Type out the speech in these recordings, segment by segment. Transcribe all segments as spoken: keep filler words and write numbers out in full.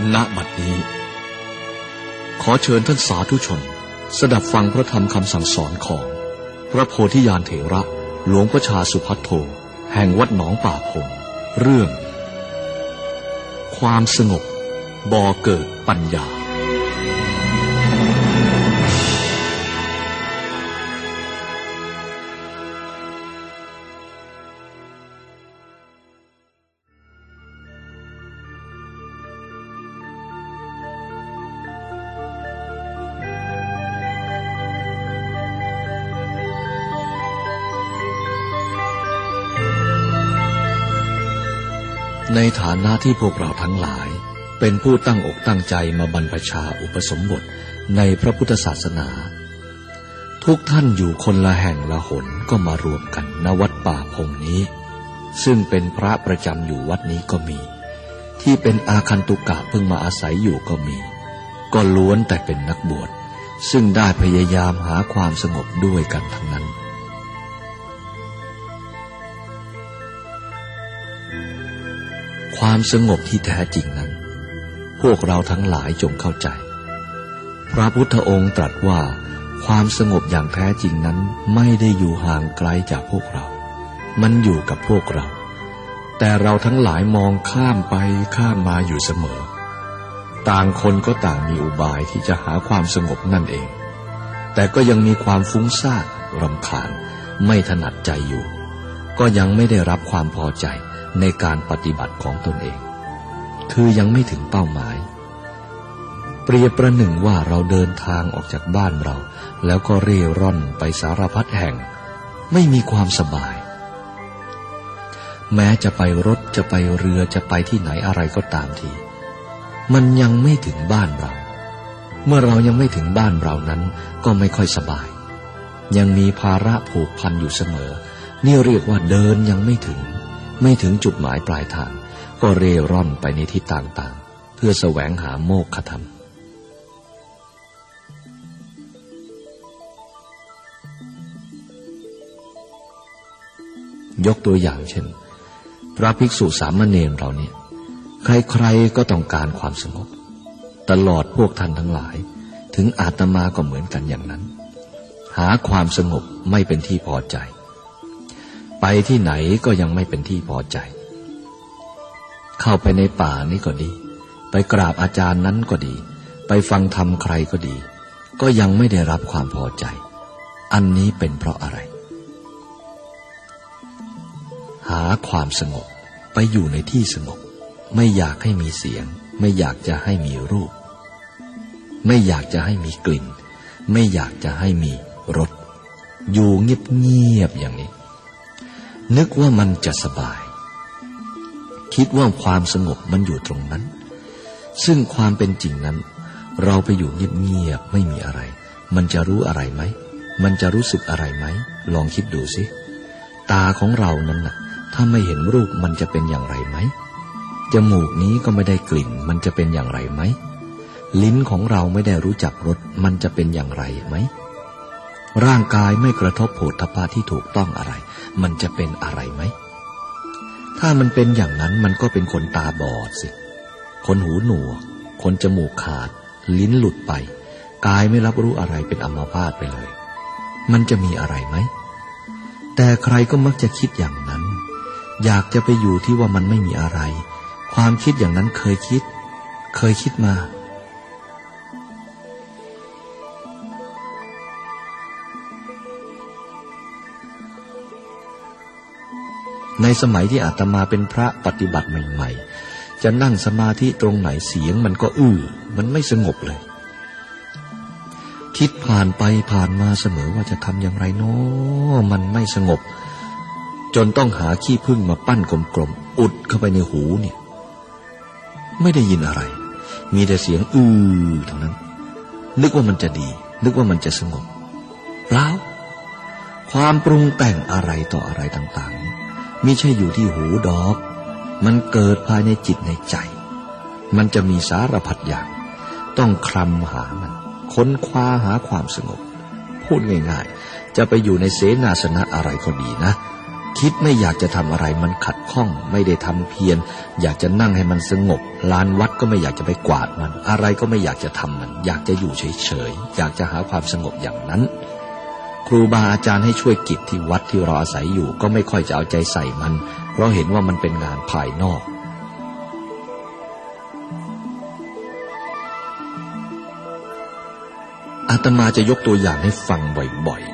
ณบัดนี้ขอเชิญท่านสาธุชนสดับฟังพระธรรมคำสั่งสอนของพระโพธิญาณเถระหลวงพ่อชาสุภัทโทแห่งวัดหนองป่าพงเรื่องความสงบบ่อเกิดปัญญาในฐานะที่พวกเราทั้งหลายเป็นผู้ตั้งอกตั้งใจมาบรรพชาอุปสมบทในพระพุทธศาสนาทุกท่านอยู่คนละแห่งละหนก็มารวมกันณวัดป่าพงนี้ซึ่งเป็นพระประจำอยู่วัดนี้ก็มีที่เป็นอาคันตุกะเพิ่งมาอาศัยอยู่ก็มีก็ล้วนแต่เป็นนักบวชซึ่งได้พยายามหาความสงบด้วยกันทั้งนั้นความสงบที่แท้จริงนั้นพวกเราทั้งหลายจงเข้าใจพระพุทธองค์ตรัสว่าความสงบอย่างแท้จริงนั้นไม่ได้อยู่ห่างไกลจากพวกเรามันอยู่กับพวกเราแต่เราทั้งหลายมองข้ามไปข้ามมาอยู่เสมอต่างคนก็ต่างมีอุบายที่จะหาความสงบนั่นเองแต่ก็ยังมีความฟุ้งซ่านรำคาญไม่ถนัดใจอยู่ก็ยังไม่ได้รับความพอใจในการปฏิบัติของตนเองคือยังไม่ถึงเป้าหมายเปรียบประหนึ่งว่าเราเดินทางออกจากบ้านเราแล้วก็เร่ร่อนไปสารพัดแห่งไม่มีความสบายแม้จะไปรถจะไปเรือจะไปที่ไหนอะไรก็ตามทีมันยังไม่ถึงบ้านเราเมื่อเรายังไม่ถึงบ้านเรานั้นก็ไม่ค่อยสบายยังมีภาระผูกพันอยู่เสมอนี่เรียกว่าเดินยังไม่ถึงไม่ถึงจุดหมายปลายทางก็เร่ร่อนไปในทิศต่างๆเพื่อแสวงหาโมกขธรรมยกตัวอย่างเช่นพระภิกษุสามเณรเราเนี่ยใครๆก็ต้องการความสงบตลอดพวกท่านทั้งหลายถึงอาตมาก็เหมือนกันอย่างนั้นหาความสงบไม่เป็นที่พอใจไปที่ไหนก็ยังไม่เป็นที่พอใจเข้าไปในป่านี่ก็ดีไปกราบอาจารย์นั้นก็ดีไปฟังธรรมใครก็ดีก็ยังไม่ได้รับความพอใจอันนี้เป็นเพราะอะไรหาความสงบไปอยู่ในที่สงบไม่อยากให้มีเสียงไม่อยากจะให้มีรูปไม่อยากจะให้มีกลิ่นไม่อยากจะให้มีรสอยู่เงียบๆอย่างนี้นึกว่ามันจะสบายคิดว่าความสงบมันอยู่ตรงนั้นซึ่งความเป็นจริงนั้นเราไปอยู่เงียบๆไม่มีอะไรมันจะรู้อะไรไหมมันจะรู้สึกอะไรไหมลองคิดดูสิตาของเรานั้นน่ะถ้าไม่เห็นรูปมันจะเป็นอย่างไรไหมจมูกนี้ก็ไม่ได้กลิ่นมันจะเป็นอย่างไรไหมลิ้นของเราไม่ได้รู้จักรสมันจะเป็นอย่างไรไหมร่างกายไม่กระทบโผฏฐัพพะที่ถูกต้องอะไรมันจะเป็นอะไรไหมถ้ามันเป็นอย่างนั้นมันก็เป็นคนตาบอดสิคนหูหนวกคนจมูกขาดลิ้นหลุดไปกายไม่รับรู้อะไรเป็นอัมพาตไปเลยมันจะมีอะไรไหมแต่ใครก็มักจะคิดอย่างนั้นอยากจะไปอยู่ที่ว่ามันไม่มีอะไรความคิดอย่างนั้นเคยคิดเคยคิดมาในสมัยที่อาตมาเป็นพระปฏิบัติใหม่ๆจะนั่งสมาธิตรงไหนเสียงมันก็อื้อมันไม่สงบเลยคิดผ่านไปผ่านมาเสมอว่าจะทำอย่างไรเนาะมันไม่สงบจนต้องหาขี้ผึ้งมาปั้นกลมๆอุดเข้าไปในหูเนี่ยไม่ได้ยินอะไรมีแต่เสียงอื้อเท่านั้นนึกว่ามันจะดีนึกว่ามันจะสงบเปล่าความปรุงแต่งอะไรต่ออะไรต่างๆไม่ใช่อยู่ที่หูดอกมันเกิดภายในจิตในใจมันจะมีสารพัดอย่างต้องคลำหามันค้นคว้าหาความสงบพูดง่ายๆจะไปอยู่ในเสนาสนะอะไรก็ดีนะคิดไม่อยากจะทำอะไรมันขัดข้องไม่ได้ทำเพียรอยากจะนั่งให้มันสงบลานวัดก็ไม่อยากจะไปกวาดมันอะไรก็ไม่อยากจะทำมันอยากจะอยู่เฉยๆอยากจะหาความสงบอย่างนั้นครูบาอาจารย์ให้ช่วยกิจที่วัดที่เราอาศัยอยู่ก็ไม่ค่อยจะเอาใจใส่มันเพราะเห็นว่ามันเป็นงานภายนอกอาตมาจะยกตัวอย่างให้ฟังบ่อย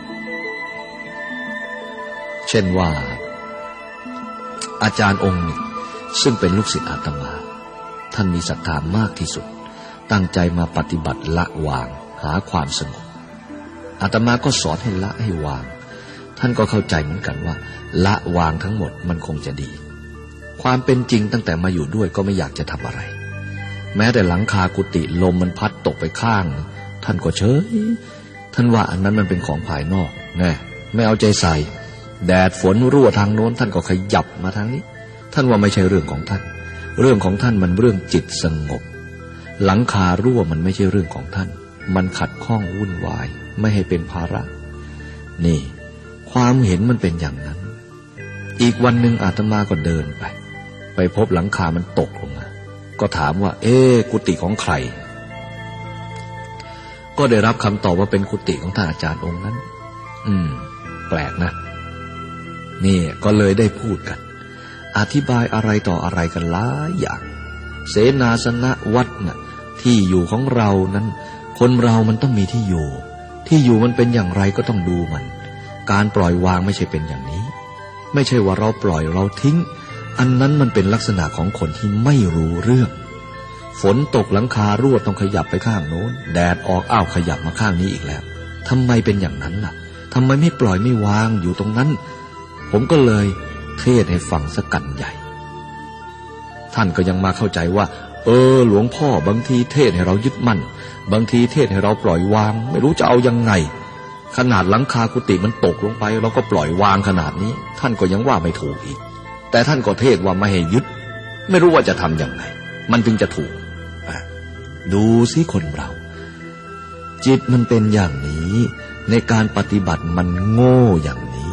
ๆเช่นว่าอาจารย์องค์หนึ่งซึ่งเป็นลูกศิษย์อาตมาท่านมีศรัทธามากที่สุดตั้งใจมาปฏิบัติละวางหาความสงบอาตมาก็สอนให้ละให้วางท่านก็เข้าใจเหมือนกันว่าละวางทั้งหมดมันคงจะดีความเป็นจริงตั้งแต่มาอยู่ด้วยก็ไม่อยากจะทำอะไรแม้แต่หลังคากุฏิลมมันพัดตกไปข้างท่านก็เฉยท่านว่าอันนั้นมันเป็นของภายนอกแน่ไม่เอาใจใส่แดดฝนรั่วทางโน้นท่านก็ขยับมาทางนี้ท่านว่าไม่ใช่เรื่องของท่านเรื่องของท่านมันเรื่องจิตสงบหลังคารั่วมันไม่ใช่เรื่องของท่านมันขัดข้องวุ่นวายไม่ให้เป็นภาระนี่ความเห็นมันเป็นอย่างนั้นอีกวันหนึ่งอาตมาก็เดินไปไปพบหลังคามันตกลงมาก็ถามว่าเอ๊ะกุฏิของใครก็ได้รับคำตอบว่าเป็นกุฏิของท่านอาจารย์องค์นั้นอืมแปลกนะนี่ก็เลยได้พูดกันอธิบายอะไรต่ออะไรกันหลายอย่างเสนาสนะวัดน่ะที่อยู่ของเรานั้นคนเรามันต้องมีที่อยู่ที่อยู่มันเป็นอย่างไรก็ต้องดูมันการปล่อยวางไม่ใช่เป็นอย่างนี้ไม่ใช่ว่าเราปล่อยเราทิ้งอันนั้นมันเป็นลักษณะของคนที่ไม่รู้เรื่องฝนตกหลังคารั่วต้องขยับไปข้างโน้นแดดออกอ้าวขยับมาข้างนี้อีกแล้วทำไมเป็นอย่างนั้นล่ะทำไมไม่ปล่อยไม่วางอยู่ตรงนั้นผมก็เลยเทศให้ฟังสักกันใหญ่ท่านก็ยังมาเข้าใจว่าเออหลวงพ่อบางทีเทศให้เรายึดมั่นบางทีเทศให้เราปล่อยวางไม่รู้จะเอายังไงขนาดหลังคากุฏิมันตกลงไปเราก็ปล่อยวางขนาดนี้ท่านก็ยังว่าไม่ถูกอีกแต่ท่านก็เทศว่าไม่ให้ยึดไม่รู้ว่าจะทำยังไงมันจึงจะถูกดูสิคนเราจิตมันเป็นอย่างนี้ในการปฏิบัติมันโง่อย่างนี้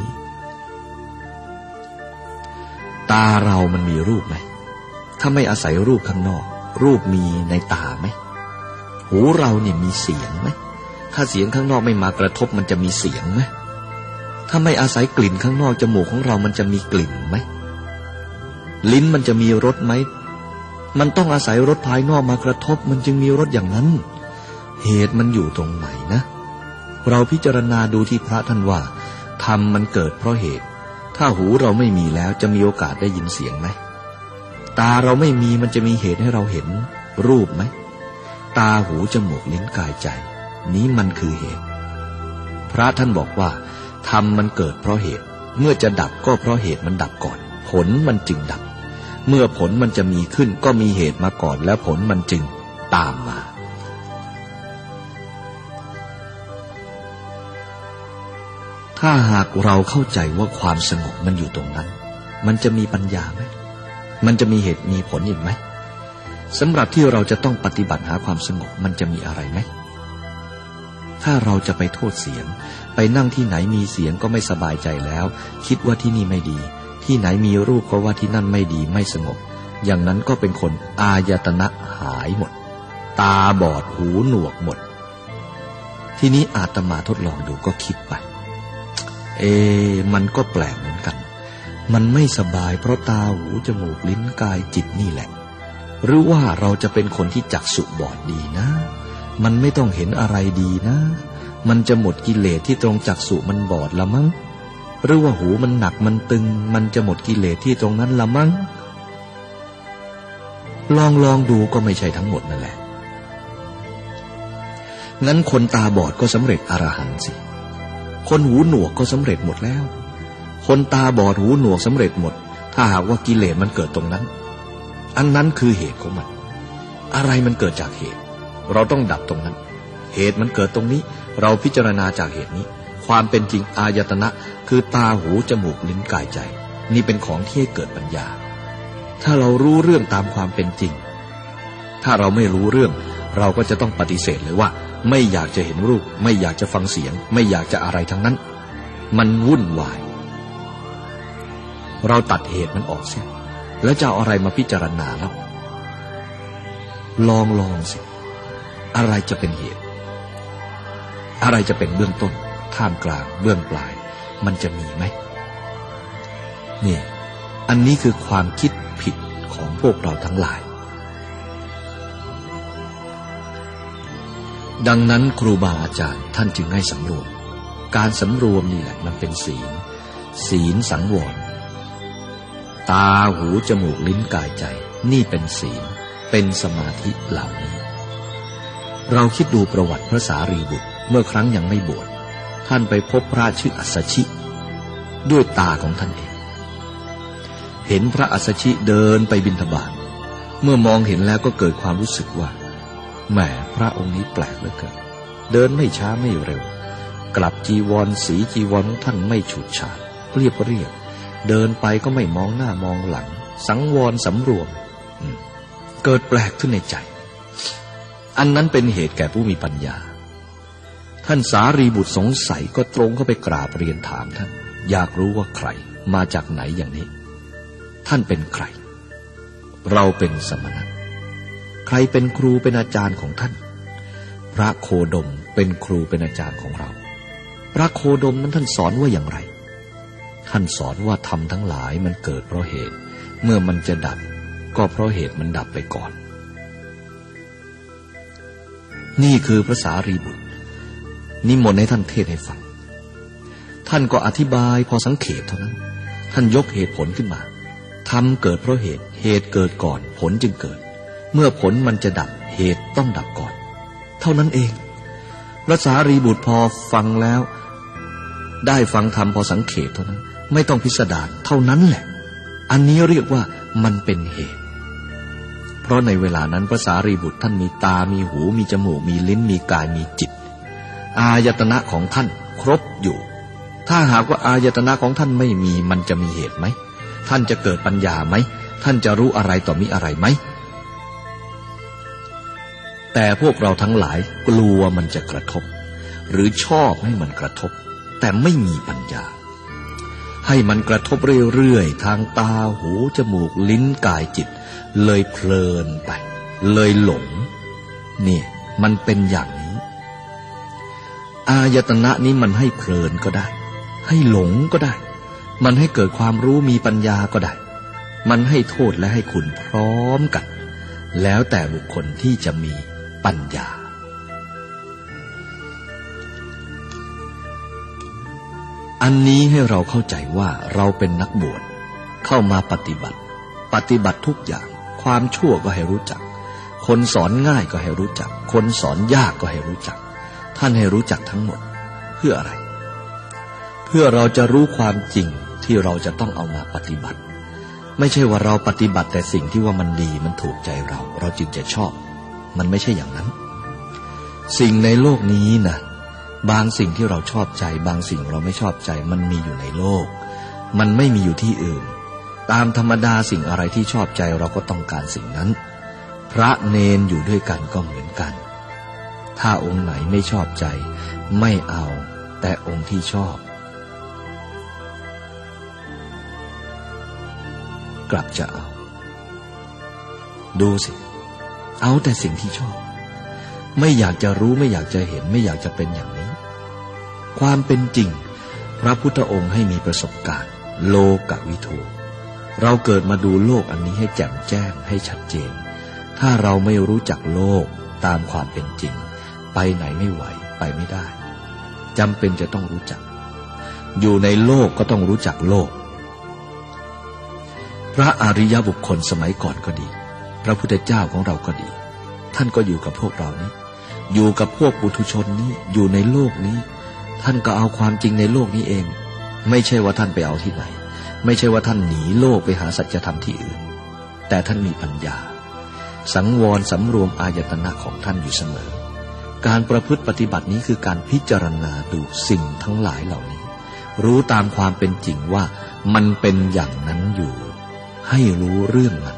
ตาเรามันมีรูปไหมถ้าไม่อาศัยรูปข้างนอกรูปมีในตาไหมหูเราเนี่ยมีเสียงไหมถ้าเสียงข้างนอกไม่มากระทบมันจะมีเสียงไหมถ้าไม่อาศัยกลิ่นข้างนอกจมูกของเรามันจะมีกลิ่นไหมลิ้นมันจะมีรสไหมมันต้องอาศัยรสภายนอกมากระทบมันจึงมีรสอย่างนั้นเหตุมันอยู่ตรงไหนนะเราพิจารณาดูที่พระท่านว่าธรรมมันเกิดเพราะเหตุถ้าหูเราไม่มีแล้วจะมีโอกาสได้ยินเสียงไหมตาเราไม่มีมันจะมีเหตุให้เราเห็นรูปไหมตาหูจมูกลิ้นกายใจนี้มันคือเหตุพระท่านบอกว่าธรรมมันเกิดเพราะเหตุเมื่อจะดับก็เพราะเหตุมันดับก่อนผลมันจึงดับเมื่อผลมันจะมีขึ้นก็มีเหตุมาก่อนแล้วผลมันจึงตามมาถ้าหากเราเข้าใจว่าความสงบมันอยู่ตรงนั้นมันจะมีปัญญาไหมมันจะมีเหตุมีผลอีกไหมสำหรับที่เราจะต้องปฏิบัติหาความสงบมันจะมีอะไรไหมถ้าเราจะไปโทษเสียงไปนั่งที่ไหนมีเสียงก็ไม่สบายใจแล้วคิดว่าที่นี่ไม่ดีที่ไหนมีรูปก็ว่าที่นั่นไม่ดีไม่สงบอย่างนั้นก็เป็นคนอายตนะหายหมดตาบอดหูหนวกหมดทีนี้อาตมาทดลองดูก็คิดไปเอมันก็แปลกเหมือนกันมันไม่สบายเพราะตาหูจมูกลิ้นกายจิตนี่แหละหรือว่าเราจะเป็นคนที่จักษุบอดดีนะมันไม่ต้องเห็นอะไรดีนะมันจะหมดกิเลสที่ตรงจักษุมันบอดละมั้งหรือว่าหูมันหนักมันตึงมันจะหมดกิเลสที่ตรงนั้นละมั้งลองลองดูก็ไม่ใช่ทั้งหมดนั่นแหละงั้นคนตาบอดก็สำเร็จอรหันต์สิคนหูหนวกก็สำเร็จหมดแล้วคนตาบอดหูหนวกสำเร็จหมดถ้าหากว่ากิเลสมันเกิดตรงนั้นอันนั้นคือเหตุของมันอะไรมันเกิดจากเหตุเราต้องดับตรงนั้นเหตุมันเกิดตรงนี้เราพิจารณาจากเหตุนี้ความเป็นจริงอายตนะคือตาหูจมูกลิ้นกายใจนี่เป็นของที่ให้เกิดปัญญาถ้าเรารู้เรื่องตามความเป็นจริงถ้าเราไม่รู้เรื่องเราก็จะต้องปฏิเสธเลยว่าไม่อยากจะเห็นรูปไม่อยากจะฟังเสียงไม่อยากจะอะไรทั้งนั้นมันวุ่นวายเราตัดเหตุมันออกเสียแล้วจะเอาอะไรมาพิจารณาแล้วลองลองสิอะไรจะเป็นเหตุอะไรจะเป็นเบื้องต้นท่ามกลางเบื้องปลายมันจะมีไหมนี่อันนี้คือความคิดผิดของพวกเราทั้งหลายดังนั้นครูบาอาจารย์ท่านจึงให้สำรวมการสำรวมนี่แหละมันเป็นศีลศีลสังวรตาหูจมูกลิ้นกายใจนี่เป็นศีลเป็นสมาธิเหล่านี้เราคิดดูประวัติพระสารีบุตรเมื่อครั้งยังไม่บวชท่านไปพบพระชื่ออัสสชิด้วยตาของท่านเองเห็นพระอัสสชิเดินไปบิณฑบาตเมื่อมองเห็นแล้วก็เกิดความรู้สึกว่าแหมพระองค์นี้แปลกเหลือเกินเดินไม่ช้าไม่เร็วกลับจีวรสีจีวรของท่านไม่ฉูดฉาดเรียบเรียบเดินไปก็ไม่มองหน้ามองหลังสังวรสำรวมเกิดแปลกขึ้นในใจอันนั้นเป็นเหตุแก่ผู้มีปัญญาท่านสารีบุตรสงสัยก็ตรงเข้าไปกราบเรียนถามท่านอยากรู้ว่าใครมาจากไหนอย่างนี้ท่านเป็นใครเราเป็นสมณะใครเป็นครูเป็นอาจารย์ของท่านพระโคดมเป็นครูเป็นอาจารย์ของเราพระโคดมนั้นท่านสอนว่าอย่างไรท่านสอนว่าธรรมทั้งหลายมันเกิดเพราะเหตุเมื่อมันจะดับก็เพราะเหตุมันดับไปก่อนนี่คือพระสารีบุตรนิมนต์ให้ท่านเทศให้ฟังท่านก็อธิบายพอสังเขปเท่านั้นท่านยกเหตุผลขึ้นมาธรรมเกิดเพราะเหตุเหตุเกิดก่อนผลจึงเกิดเมื่อผลมันจะดับเหตุต้องดับก่อนเท่านั้นเองพระสารีบุตรพอฟังแล้วได้ฟังธรรมพอสังเขปเท่านั้นไม่ต้องพิสดารเท่านั้นแหละอันนี้เรียกว่ามันเป็นเหตุเพราะในเวลานั้นพระสารีบุตรท่านมีตามีหูมีจมูกมีลิ้นมีกายมีจิตอายตนะของท่านครบอยู่ถ้าหากว่าอายตนะของท่านไม่มีมันจะมีเหตุไหมท่านจะเกิดปัญญาไหมท่านจะรู้อะไรต่อมีอะไรไหมแต่พวกเราทั้งหลายกลัวมันจะกระทบหรือชอบให้มันกระทบแต่ไม่มีปัญญาให้มันกระทบเรื่อยๆทางตาหูจมูกลิ้นกายจิตเลยเพลินไปเลยหลงนี่มันเป็นอย่างนี้อายตนะนี้มันให้เพลินก็ได้ให้หลงก็ได้มันให้เกิดความรู้มีปัญญาก็ได้มันให้โทษและให้คุณพร้อมกันแล้วแต่บุคคลที่จะมีปัญญาอันนี้ให้เราเข้าใจว่าเราเป็นนักบวชเข้ามาปฏิบัติปฏิบัติทุกอย่างความชั่วก็ให้รู้จักคนสอนง่ายก็ให้รู้จักคนสอนยากก็ให้รู้จักท่านให้รู้จักทั้งหมดเพื่ออะไรเพื่อเราจะรู้ความจริงที่เราจะต้องเอามาปฏิบัติไม่ใช่ว่าเราปฏิบัติแต่สิ่งที่ว่ามันดีมันถูกใจเราเราจึงจะชอบมันไม่ใช่อย่างนั้นสิ่งในโลกนี้นะบางสิ่งที่เราชอบใจบางสิ่งเราไม่ชอบใจมันมีอยู่ในโลกมันไม่มีอยู่ที่อื่นตามธรรมดาสิ่งอะไรที่ชอบใจเราก็ต้องการสิ่งนั้นพระเนนอยู่ด้วยกันก็เหมือนกันถ้าองค์ไหนไม่ชอบใจไม่เอาแต่องค์ที่ชอบกลับจะเอาดูสิเอาแต่สิ่งที่ชอบไม่อยากจะรู้ไม่อยากจะเห็นไม่อยากจะเป็นอย่างนี้ความเป็นจริงพระพุทธองค์ให้มีประสบการณ์โลกวิทูเราเกิดมาดูโลกอันนี้ให้แจ่มแจ้งให้ชัดเจนถ้าเราไม่รู้จักโลกตามความเป็นจริงไปไหนไม่ไหวไปไม่ได้จำเป็นจะต้องรู้จักอยู่ในโลกก็ต้องรู้จักโลกพระอริยบุคคลสมัยก่อนก็ดีพระพุทธเจ้าของเราก็ดีท่านก็อยู่กับพวกเรานี้อยู่กับพวกปุถุชนนี้อยู่ในโลกนี้ท่านก็เอาความจริงในโลกนี้เองไม่ใช่ว่าท่านไปเอาที่ไหนไม่ใช่ว่าท่านหนีโลกไปหาสัจธรรมที่อื่นแต่ท่านมีปัญญาสังวรสำรวมอายตนะของท่านอยู่เสมอการประพฤติปฏิบัตินี้คือการพิจารณาดูสิ่งทั้งหลายเหล่านี้รู้ตามความเป็นจริงว่ามันเป็นอย่างนั้นอยู่ให้รู้เรื่องนั้น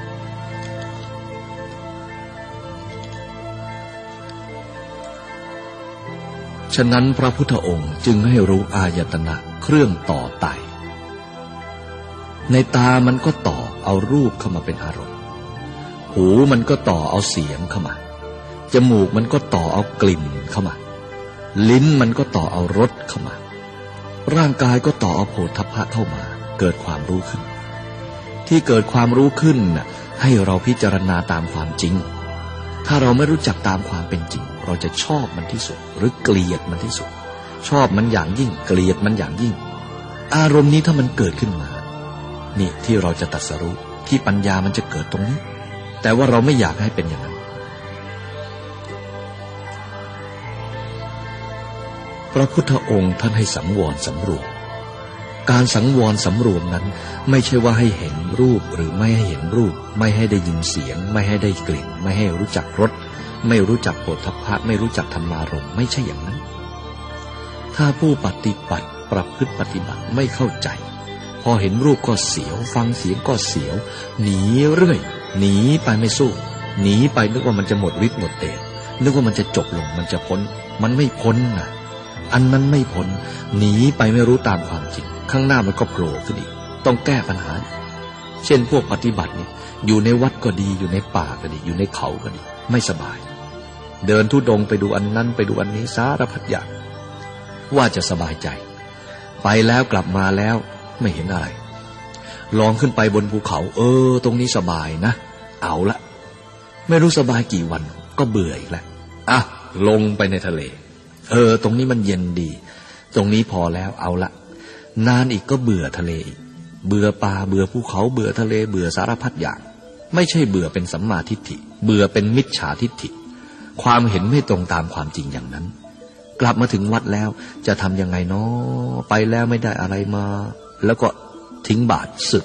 ฉะนั้นพระพุทธองค์จึงให้รู้อายตนะเครื่องต่อไต่ในตามันก็ต่อเอารูปเข้ามาเป็นอารมณ์หูมันก็ต่อเอาเสียงเข้ามาจมูกมันก็ต่อเอากลิ่นเข้ามาลิ้นมันก็ต่อเอารสเข้ามาร่างกายก็ต่อเอาโผฏฐัพพะเข้ามาเกิดความรู้ขึ้นที่เกิดความรู้ขึ้นน่ะให้เราพิจารณาตามความจริงถ้าเราไม่รู้จักตามความเป็นจริงเราจะชอบมันที่สุดหรือเกลียดมันที่สุดชอบมันอย่างยิ่งเกลียดมันอย่างยิ่งอารมณ์นี้ถ้ามันเกิดขึ้นมานี่ที่เราจะตรัสรู้ที่ปัญญามันจะเกิดตรงนี้แต่ว่าเราไม่อยากให้เป็นอย่างนั้นพระพุทธองค์ท่านให้สังวรสำรวมการสังวรสำรวมนั้นไม่ใช่ว่าให้เห็นรูปหรือไม่ให้เห็นรูปไม่ให้ได้ยินเสียงไม่ให้ได้กลิ่นไม่ให้รู้จักรสไม่รู้จักโผฏฐัพพะไม่รู้จักธรรมารมณ์ไม่ใช่อย่างนั้นถ้าผู้ปฏิบัติประพฤติปฏิบัติไม่เข้าใจพอเห็นรูปก็เสียวฟังเสียงก็เสียวหนีเรื่อยหนีไปไม่สู้หนีไปนึกว่ามันจะหมดฤทธิ์หมดเดชนึกว่ามันจะจบลงมันจะพ้นมันไม่พ้นนะอันนั้นไม่พ้นหนีไปไม่รู้ตามความจริงข้างหน้ามันก็โผล่ขึ้นอีกต้องแก้ปัญหาเช่นพวกปฏิบัตินี่อยู่ในวัดก็ดีอยู่ในป่าก็ดีอยู่ในเขาก็ดีไม่สบายเดินธุดงค์ไปดูอันนั้นไปดูอันนี้สารพัดอย่างว่าจะสบายใจไปแล้วกลับมาแล้วไม่เห็นอะไรลองขึ้นไปบนภูเขาเออตรงนี้สบายนะเอาละไม่รู้สบายกี่วันก็เบื่ออีกแล้วอ่ะลงไปในทะเลเออตรงนี้มันเย็นดีตรงนี้พอแล้วเอาละนานอีกก็เบื่อทะเลอีกเบื่อป่าเบื่อภูเขาเบื่อทะเลเบื่อสารพัดอย่างไม่ใช่เบื่อเป็นสัมมาทิฏฐิเบื่อเป็นมิจฉาทิฏฐิความเห็นไม่ตรงตามความจริงอย่างนั้นกลับมาถึงวัดแล้วจะทำยังไงเนาะไปแล้วไม่ได้อะไรมาแล้วก็ทิ้งบาตรสึก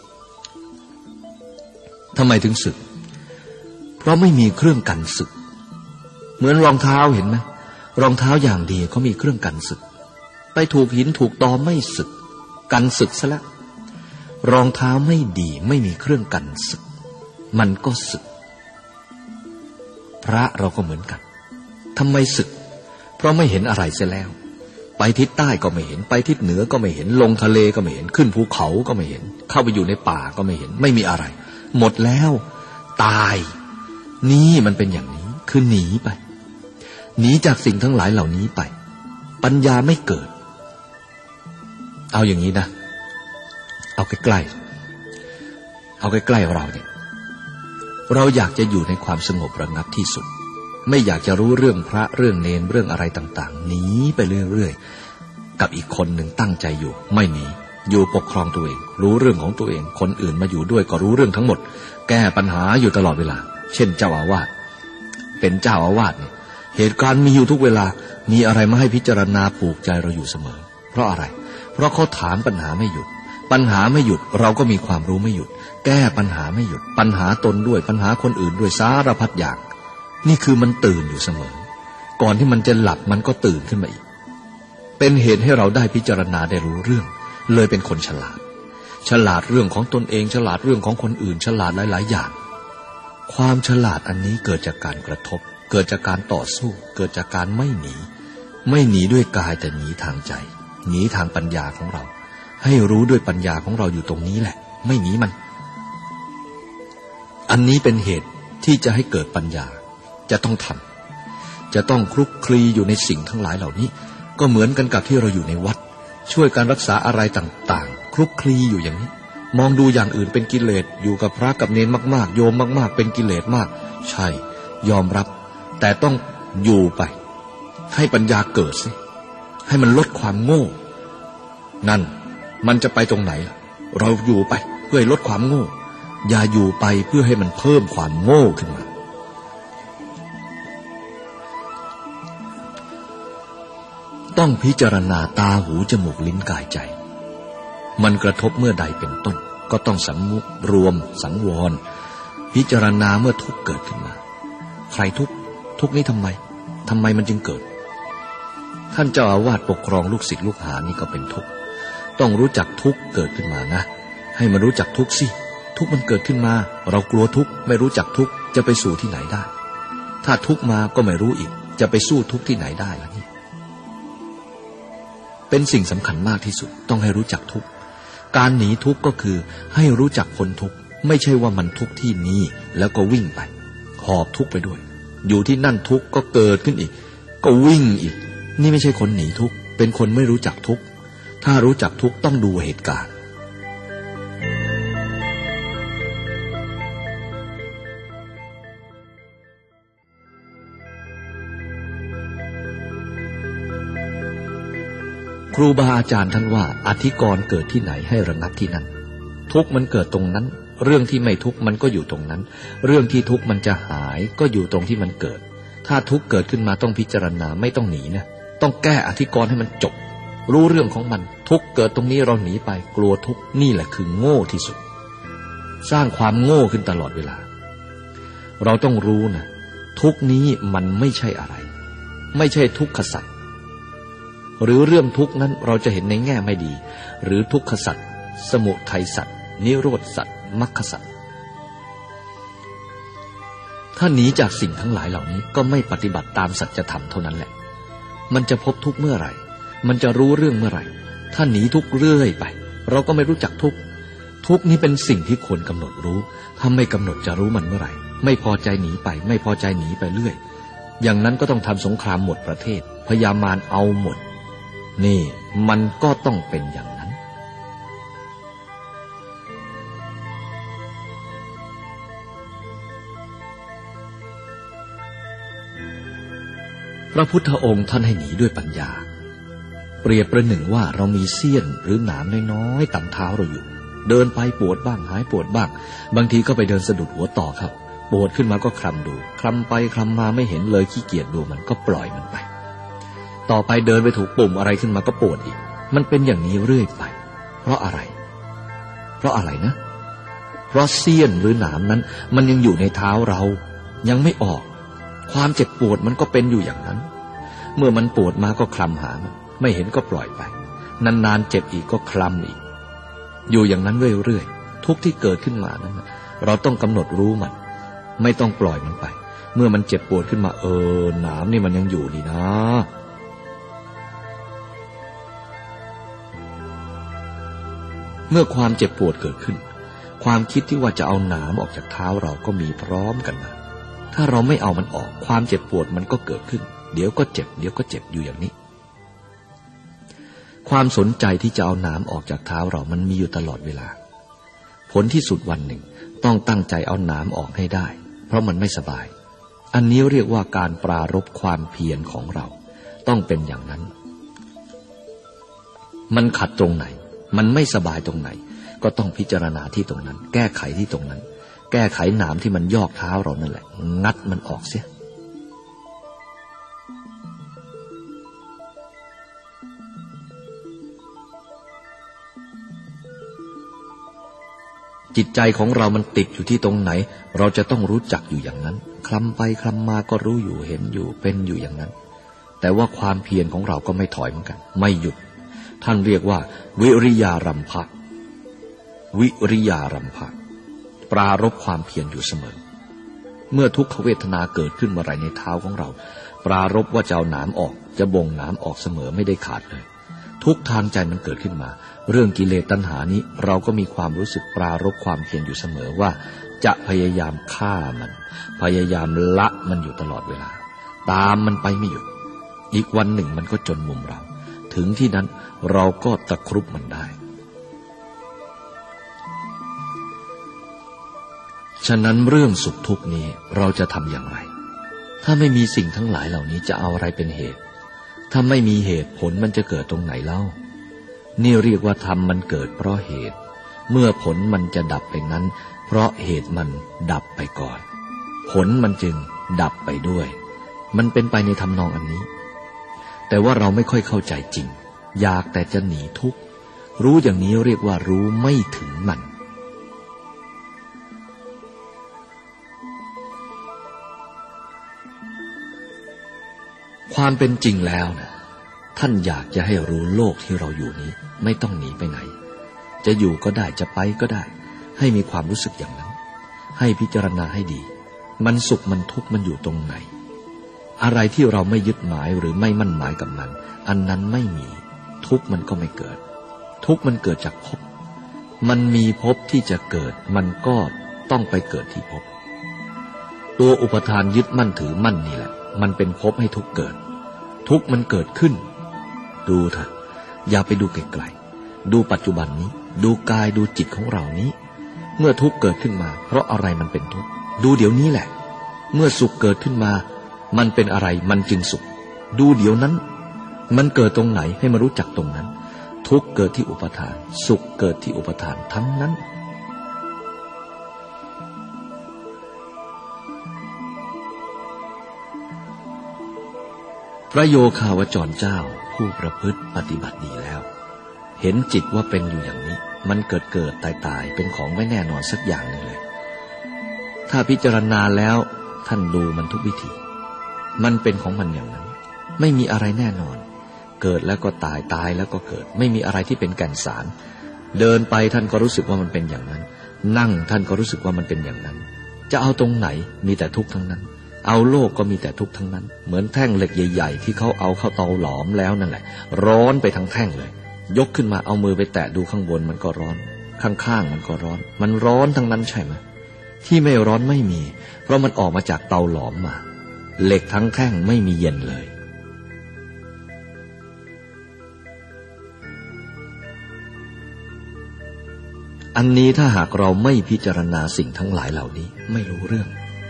ทำไมถึงสึกเพราะไม่มีเครื่องกันสึกเหมือนรองเท้าเห็นไหมรองเท้าอย่างดีเขามีเครื่องกันสึกไปถูกหินถูกตอไม่สึกกันสึกซะแล้วรองเท้าไม่ดีไม่มีเครื่องกันสึกมันก็สึกพระเราก็เหมือนกันทำไมสึกเพราะไม่เห็นอะไรเสียแล้วไปทิศใต้ก็ไม่เห็นไปทิศเหนือก็ไม่เห็นลงทะเลก็ไม่เห็นขึ้นภูเขาก็ไม่เห็นเข้าไปอยู่ในป่าก็ไม่เห็นไม่มีอะไรหมดแล้วตายนี่มันเป็นอย่างนี้คือหนีไปหนีจากสิ่งทั้งหลายเหล่านี้ไปปัญญาไม่เกิดเอาอย่างนี้นะเอาใกล้ๆเอาใกล้ๆเราเนี่ยเราอยากจะอยู่ในความสงบระงับที่สุดไม่อยากจะรู้เรื่องพระเรื่องเนรเรื่องอะไรต่างๆหนีไปเรื่อยๆกับอีกคนหนึ่งตั้งใจอยู่ไม่หนีอยู่ปกครองตัวเองรู้เรื่องของตัวเองคนอื่นมาอยู่ด้วยก็รู้เรื่องทั้งหมดแก้ปัญหาอยู่ตลอดเวลาเช่นเจ้าอาวาสเป็นเจ้าอาวาสเนี่ยเหตุการณ์มีอยู่ทุกเวลามีอะไรมาให้พิจารณาผูกใจเราอยู่เสมอเพราะอะไรเพราะเขาถามปัญหาไม่หยุดปัญหาไม่หยุดเราก็มีความรู้ไม่หยุดแก้ปัญหาไม่หยุดปัญหาตนด้วยปัญหาคนอื่นด้วยสารพัดอย่างนี่คือมันตื่นอยู่เสมอก่อนที่มันจะหลับมันก็ตื่นขึ้นมาอีกเป็นเหตุให้เราได้พิจารณาได้รู้เรื่องเลยเป็นคนฉลาดฉลาดเรื่องของตนเองฉลาดเรื่องของคนอื่นฉลาดหลายๆอย่างความฉลาดอันนี้เกิดจากการกระทบเกิดจากการต่อสู้เกิดจากการไม่หนีไม่หนีด้วยกายแต่หนีทางใจหนีทางปัญญาของเราให้รู้ด้วยปัญญาของเราอยู่ตรงนี้แหละไม่หนีมันอันนี้เป็นเหตุที่จะให้เกิดปัญญาจะต้องทำจะต้องคลุกคลีอยู่ในสิ่งทั้งหลายเหล่านี้ก็เหมือนกันกับที่เราอยู่ในวัดช่วยการรักษาอะไรต่างๆคลุกคลีอยู่อย่างนี้มองดูอย่างอื่นเป็นกิเลสอยู่กับพระกับเนรมากๆโยมมากๆเป็นกิเลสมากใช่ยอมรับแต่ต้องอยู่ไปให้ปัญญาเกิดสิให้มันลดความโง่นั่นมันจะไปตรงไหนเราอยู่ไปเพื่อลดความโง่อย่าอยู่ไปเพื่อให้มันเพิ่มความโง่ขึ้นมาต้องพิจารณาตาหูจมูกลิ้นกายใจมันกระทบเมื่อใดเป็นต้นก็ต้องสำนึกรวมสังวรพิจารณาเมื่อทุกข์เกิดขึ้นมาใครทุกข์ทุกข์นี้ทำไมทำไมมันจึงเกิดท่านเจ้าอาวาสปกครองลูกศิษย์ลูกหานี่ก็เป็นทุกข์ต้องรู้จักทุกข์เกิดขึ้นมานะให้มันรู้จักทุกข์สิทุกข์มันเกิดขึ้นมาเรากลัวทุกข์ไม่รู้จักทุกข์จะไปสู่ที่ไหนได้ถ้าทุกข์มาก็ไม่รู้อีกจะไปสู้ทุกข์ที่ไหนได้ล่ะนี่เป็นสิ่งสำคัญมากที่สุดต้องให้รู้จักทุกข์การหนีทุกข์ก็คือให้รู้จักพ้นทุกข์ไม่ใช่ว่ามันทุกข์ที่นี้แล้วก็วิ่งไปหอบทุกข์ไปด้วยอยู่ที่นั่นทุกข์ก็เกิดขึ้นอีกก็วิ่งอีกนี่ไม่ใช่คนหนีทุกข์เป็นคนไม่รู้จักทุกข์ถ้ารู้จักทุกข์ต้องดูเหตุการณ์ครูบาอาจารย์ท่านว่าอธิกรณ์เกิดที่ไหนให้ระงับที่นั้นทุกข์มันเกิดตรงนั้นเรื่องที่ไม่ทุกข์มันก็อยู่ตรงนั้นเรื่องที่ทุกข์มันจะหายก็อยู่ตรงที่มันเกิดถ้าทุกข์เกิดขึ้นมาต้องพิจารณาไม่ต้องหนีนะต้องแก้อธิกรณ์ให้มันจบรู้เรื่องของมันทุกข์เกิดตรงนี้เราหนีไปกลัวทุกข์นี่แหละคือโง่ที่สุดสร้างความโง่ขึ้นตลอดเวลาเราต้องรู้นะทุกข์นี้มันไม่ใช่อะไรไม่ใช่ทุกขสัจหรือเรื่องทุกข์นั้นเราจะเห็นในแง่ไม่ดีหรือทุกขสัจสมุทัยสัจนิโรธสัจมรรคสัจถ้าหนีจากสิ่งทั้งหลายเหล่านี้ก็ไม่ปฏิบัติตามสัจธรรมเท่านั้นแหละมันจะพบทุกข์เมื่อไหร่มันจะรู้เรื่องเมื่อไหร่ถ้าหนีทุกข์เรื่อยไปเราก็ไม่รู้จักทุกข์ทุกข์นี้เป็นสิ่งที่ควรกำหนดรู้ถ้าไม่กำหนดจะรู้มันเมื่อไหร่ไม่พอใจหนีไปไม่พอใจหนีไปเรื่อยอย่างนั้นก็ต้องทำสงครามหมดประเทศพยามารเอาหมดนี่มันก็ต้องเป็นอย่างนั้นพระพุทธองค์ท่านให้หนีด้วยปัญญาเปรียบประหนึ่งว่าเรามีเสี้ยนหรือหนามน้อยๆต่ำเท้าเราอยู่เดินไปปวดบ้างหายปวดบ้างบางทีก็ไปเดินสะดุดหัวต่อครับปวดขึ้นมาก็คลำดูคลำไปคลำมาไม่เห็นเลยขี้เกียจดูมันก็ปล่อยมันไปต่อไปเดินไปถูกปุ่มอะไรขึ้นมาก็ปวดอีกมันเป็นอย่างนี้เรื่อยไปเพราะอะไรเพราะอะไรนะเพราะเสี้ยนหรือหนามนั้นมันยังอยู่ในเท้าเรายังไม่ออกความเจ็บปวดมันก็เป็นอยู่อย่างนั้นเมื่อมันปวดมาก็คลำหามันไม่เห็นก็ปล่อยไปนานๆเจ็บอีกก็คลำอีกอยู่อย่างนั้นเรื่อยๆทุกที่เกิดขึ้นมานั้นเราต้องกำหนดรู้มันไม่ต้องปล่อยมันไปเมื่อมันเจ็บปวดขึ้นมาเออหนามนี่มันยังอยู่นี่นะเมื่อความเจ็บปวดเกิดขึ้นความคิดที่ว่าจะเอาหนามออกจากเท้าเราก็มีพร้อมกันมาถ้าเราไม่เอามันออกความเจ็บปวดมันก็เกิดขึ้นเดี๋ยวก็เจ็บเดี๋ยวก็เจ็บอยู่อย่างนี้ความสนใจที่จะเอาหนามออกจากเท้าเรามันมีอยู่ตลอดเวลาผลที่สุดวันหนึ่งต้องตั้งใจเอาหนามออกให้ได้เพราะมันไม่สบายอันนี้เรียกว่าการปรารภความเพียรของเราต้องเป็นอย่างนั้นมันขัดตรงไหนมันไม่สบายตรงไหนก็ต้องพิจารณาที่ตรงนั้นแก้ไขที่ตรงนั้นแก้ไขหนามที่มันยอกเท้าเรานั่นแหละงัดมันออกเสียจิตใจของเรามันติดอยู่ที่ตรงไหนเราจะต้องรู้จักอยู่อย่างนั้นคลำไปคลำมาก็รู้อยู่เห็นอยู่เป็นอยู่อย่างนั้นแต่ว่าความเพียรของเราก็ไม่ถอยเหมือนกันไม่หยุดท่านเรียกว่าวิริยารัมภะวิริยารัมภะปรารภความเพียรอยู่เสมอเมื่อทุกขเวทนาเกิดขึ้นเมื่อไรในเท้าของเราปรารภว่าจะเอาหนามออกจะบ่งหนามออกเสมอไม่ได้ขาดเลยทุกทางใจมันเกิดขึ้นมาเรื่องกิเลสตัณหานี้เราก็มีความรู้สึกปรารภความเพียรอยู่เสมอว่าจะพยายามฆ่ามันพยายามละมันอยู่ตลอดเวลาตามมันไปไม่หยุดอีกวันหนึ่งมันก็จนมุมเราถึงที่นั้นเราก็ตะครุบมันได้ฉะนั้นเรื่องสุขทุกข์นี้เราจะทำอย่างไรถ้าไม่มีสิ่งทั้งหลายเหล่านี้จะเอาอะไรเป็นเหตุถ้าไม่มีเหตุผลมันจะเกิดตรงไหนเล่านี่เรียกว่าธรรมมันเกิดเพราะเหตุเมื่อผลมันจะดับไปนั้นเพราะเหตุมันดับไปก่อนผลมันจึงดับไปด้วยมันเป็นไปในทำนองอันนี้แต่ว่าเราไม่ค่อยเข้าใจจริงอยากแต่จะหนีทุกข์รู้อย่างนี้เรียกว่ารู้ไม่ถึงมันความเป็นจริงแล้วนะท่านอยากจะให้รู้โลกที่เราอยู่นี้ไม่ต้องหนีไปไหนจะอยู่ก็ได้จะไปก็ได้ให้มีความรู้สึกอย่างนั้นให้พิจารณาให้ดีมันสุขมันทุกข์มันอยู่ตรงไหนอะไรที่เราไม่ยึดหมายหรือไม่มั่นหมายกับมันอันนั้นไม่มีทุกข์มันก็ไม่เกิดทุกข์มันเกิดจากภพมันมีภพที่จะเกิดมันก็ต้องไปเกิดที่ภพตัวอุปทานยึดมั่นถือมั่นนี่แหละมันเป็นภพให้ทุกข์เกิดทุกข์มันเกิดขึ้นดูเถอะอย่าไปดูไกลๆดูปัจจุบันนี้ดูกายดูจิตของเรานี้เมื่อทุกข์เกิดขึ้นมาเพราะอะไรมันเป็นทุกข์ดูเดี๋ยวนี้แหละเมื่อสุขเกิดขึ้นมามันเป็นอะไรมันจึงสุขดูเดี๋ยวนั้นมันเกิดตรงไหนให้มารู้จักตรงนั้นทุกข์เกิดที่อุปทานสุขเกิดที่อุปทานทั้งนั้นพระโยคาวจรเจ้าผู้ประพฤติปฏิบัติดีแล้วเห็นจิตว่าเป็นอยู่อย่างนี้มันเกิดเกิดตายตายเป็นของไม่แน่นอนสักอย่างหนึ่งเลยถ้าพิจารณาแล้วท่านดูมันทุกวิธีมันเป็นของมันอย่างนั้นไม่มีอะไรแน่นอนเกิดแล้วก็ตายตายแล้วก็เกิดไม่มีอะไรที่เป็นแก่นสารเดินไปท่านก็รู้สึกว่ามันเป็นอย่างนั้นนั่งท่านก็รู้สึกว่ามันเป็นอย่างนั้นจะเอาตรงไหนมีแต่ทุกข์ทั้งนั้นเอาโลกก็มีแต่ทุกข์ทั้งนั้นเหมือนแท่งเหล็กใหญ่ๆที่เขาเอาเข้าเตาหลอมแล้วนั่นแหละร้อนไปทั้งแท่งเลยยกขึ้นมาเอามือไปแตะดูข้างบนมันก็ร้อนข้างๆมันก็ร้อนมันร้อนทั้งนั้นใช่ไหมที่ไม่ร้อนไม่มีเพราะมันออกมาจากเตาหลอมมาเหล็กทั้งแท่งไม่มีเย็นเลยอันนี้ถ้าหากเราไม่พิจารณาสิ่งทั้งหลายเหล่านี้ไม่รู้เรื่อง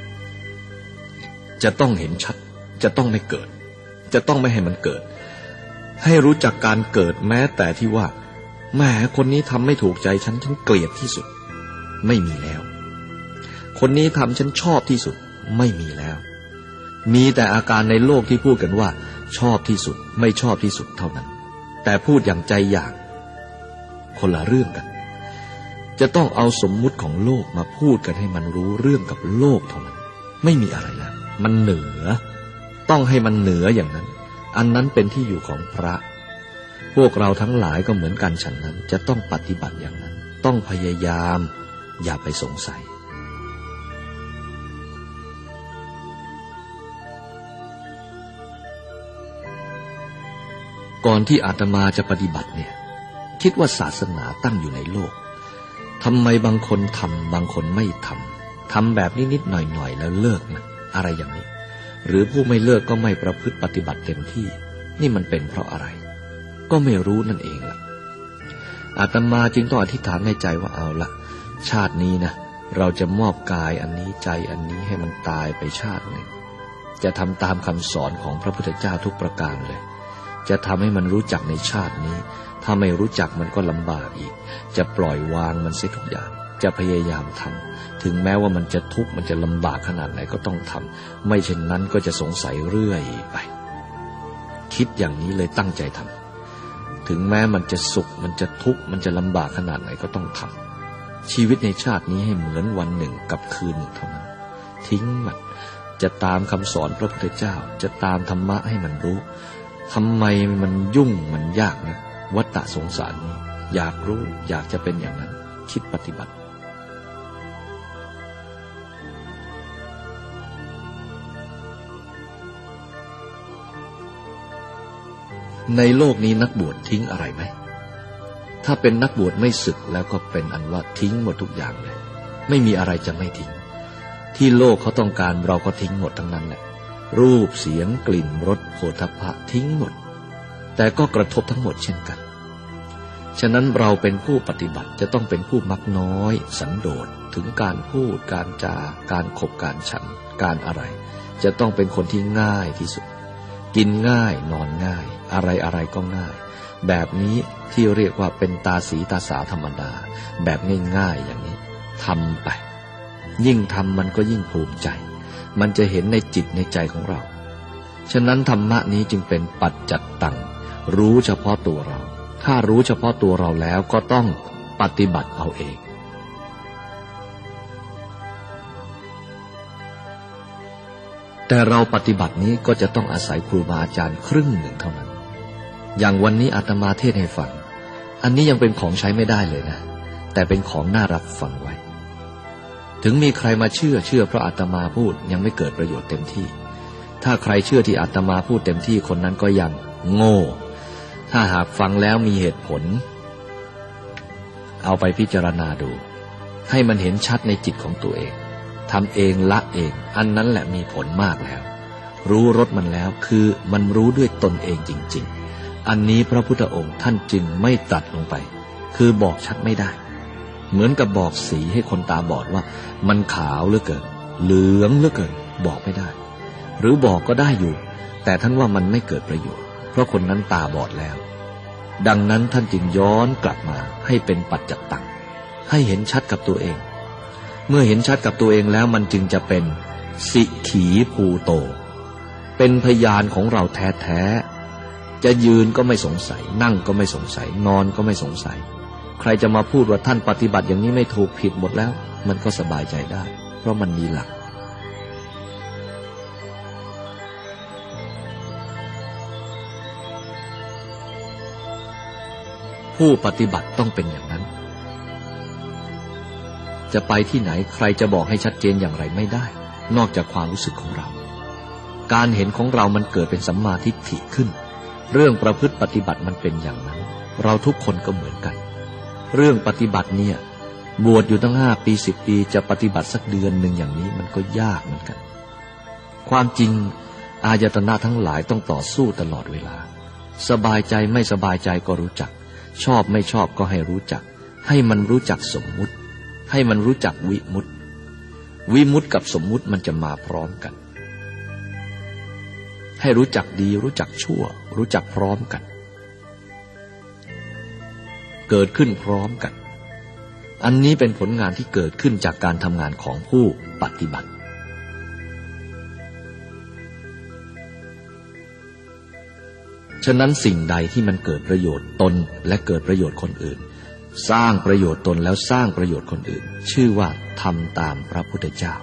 จะต้องเห็นชัดจะต้องไม่เกิดจะต้องไม่ให้มันเกิดให้รู้จักการเกิดแม้แต่ที่ว่าแหมคนนี้ทำไม่ถูกใจฉันฉันเกลียดที่สุดไม่มีแล้วคนนี้ทำฉันชอบที่สุดไม่มีแล้วมีแต่อาการในโลกที่พูดกันว่าชอบที่สุดไม่ชอบที่สุดเท่านั้นแต่พูดอย่างใจอย่างคนละเรื่องกันจะต้องเอาสมมุติของโลกมาพูดกันให้มันรู้เรื่องกับโลกเท่านั้นไม่มีอะไรแล้วมันเหนือต้องให้มันเหนืออย่างนั้นอันนั้นเป็นที่อยู่ของพระพวกเราทั้งหลายก็เหมือนกันฉันนั้นจะต้องปฏิบัติอย่างนั้นต้องพยายามอย่าไปสงสัยก่อนที่อาตมาจะปฏิบัติเนี่ยคิดว่าศาสนาตั้งอยู่ในโลกทำไมบางคนทำบางคนไม่ทำทำแบบนิดๆหน่อยๆแล้วเลิกมันอะไรอย่างนี้หรือผู้ไม่เลิกก็ไม่ประพฤติปฏิบัติเต็มที่นี่มันเป็นเพราะอะไรก็ไม่รู้นั่นเองล่ะอาตมาจึงต้องอธิษฐานในใจว่าเอาละชาตินี้นะเราจะมอบกายอันนี้ใจอันนี้ให้มันตายไปชาติหนึ่งจะทำตามคำสอนของพระพุทธเจ้าทุกประการเลยจะทำให้มันรู้จักในชาตินี้ถ้าไม่รู้จักมันก็ลำบากอีกจะปล่อยวางมันเสียทุกอย่างจะพยายามทำถึงแม้ว่ามันจะทุกข์มันจะลำบากขนาดไหนก็ต้องทำไม่เช่นนั้นก็จะสงสัยเรื่อยไปคิดอย่างนี้เลยตั้งใจทำถึงแม้มันจะสุขมันจะทุกข์มันจะลำบากขนาดไหนก็ต้องทำชีวิตในชาตินี้ให้เหมือนวันหนึ่งกับคืนหนึ่งเท่านั้นทิ้งมันจะตามคำสอนพระพุทธเจ้าจะตามธรรมะให้มันรู้ทำไมมันยุ่งมันยากนะวัฏฏะสงสารนี้อยากรู้อยากจะเป็นอย่างนั้นคิดปฏิบัติในโลกนี้นักบวชทิ้งอะไรไหมถ้าเป็นนักบวชไม่สึกแล้วก็เป็นอันว่าทิ้งหมดทุกอย่างเลยไม่มีอะไรจะไม่ทิ้งที่โลกเขาต้องการเราก็ทิ้งหมดทั้งนั้นแหละรูปเสียงกลิ่นรสโผฏฐัพพะทิ้งหมดแต่ก็กระทบทั้งหมดเช่นกันฉะนั้นเราเป็นผู้ปฏิบัติจะต้องเป็นผู้มักน้อยสันโดษถึงการพูดการจาการขบการฉันการอะไรจะต้องเป็นคนที่ง่ายที่สุดกินง่ายนอนง่ายอะไรอะไรก็ง่ายแบบนี้ที่เรียกว่าเป็นตาสีตาสาธรรมดาแบบง่ายๆอย่างนี้ทำไปยิ่งทำมันก็ยิ่งภูมิใจมันจะเห็นในจิตในใจของเราฉะนั้นธรรมะนี้จึงเป็นปัจจัตตังรู้เฉพาะตัวเราถ้ารู้เฉพาะตัวเราแล้วก็ต้องปฏิบัติเอาเองแต่เราปฏิบัตินี้ก็จะต้องอาศัยครูบาอาจารย์ครึ่งหนึ่งเท่านั้นอย่างวันนี้อาตมาเทศน์ให้ฟังอันนี้ยังเป็นของใช้ไม่ได้เลยนะแต่เป็นของน่ารับฟังไว้ถึงมีใครมาเชื่อเชื่อเพราะอาตมาพูดยังไม่เกิดประโยชน์เต็มที่ถ้าใครเชื่อที่อาตมาพูดเต็มที่คนนั้นก็ยังโง่ถ้าหากฟังแล้วมีเหตุผลเอาไปพิจารณาดูให้มันเห็นชัดในจิตของตัวเองทำเองละเองอันนั้นแหละมีผลมากแล้วรู้รสมันแล้วคือมันรู้ด้วยตนเองจริงๆอันนี้พระพุทธองค์ท่านจึงไม่ตรัสลงไปคือบอกชัดไม่ได้เหมือนกับบอกสีให้คนตาบอดว่ามันขาวเหลือเกินเหลืองเหลือเกินบอกไม่ได้หรือบอกก็ได้อยู่แต่ท่านว่ามันไม่เกิดประโยชน์เพราะคนนั้นตาบอดแล้วดังนั้นท่านจึงย้อนกลับมาให้เป็นปัจจัตตังให้เห็นชัดกับตัวเองเมื่อเห็นชัดกับตัวเองแล้วมันจึงจะเป็นสิขีภูโตเป็นพยานของเราแท้ๆจะยืนก็ไม่สงสัยนั่งก็ไม่สงสัยนอนก็ไม่สงสัยใครจะมาพูดว่าท่านปฏิบัติอย่างนี้ไม่ถูกผิดหมดแล้วมันก็สบายใจได้เพราะมันมีหลักผู้ปฏิบัติต้องเป็นอย่างนั้นจะไปที่ไหนใครจะบอกให้ชัดเจนอย่างไรไม่ได้นอกจากความรู้สึกของเราการเห็นของเรามันเกิดเป็นสัมมาทิฏฐิขึ้นเรื่องประพฤติปฏิบัติมันเป็นอย่างนั้นเราทุกคนก็เหมือนกันเรื่องปฏิบัติเนี่ยบวชอยู่ตั้งห้าปีสิบปีจะปฏิบัติสักเดือนหนึ่งอย่างนี้มันก็ยากเหมือนกันความจริงอายตนะทั้งหลายต้องต่อสู้ตลอดเวลาสบายใจไม่สบายใจก็รู้จักชอบไม่ชอบก็ให้รู้จักให้มันรู้จักสมมุติให้มันรู้จักวิมุตติวิมุตติกับสมมุติมันจะมาพร้อมกันให้รู้จักดีรู้จักชั่วรู้จักพร้อมกันเกิดขึ้นพร้อมกันอันนี้เป็นผลงานที่เกิดขึ้นจากการทำงานของผู้ปฏิบัติฉะนั้นสิ่งใดที่มันเกิดประโยชน์ตนและเกิดประโยชน์คนอื่นสร้างประโยชน์ตนแล้วสร้างประโยชน์คนอื่นชื่อว่าทำตามพระพุทธเจ้า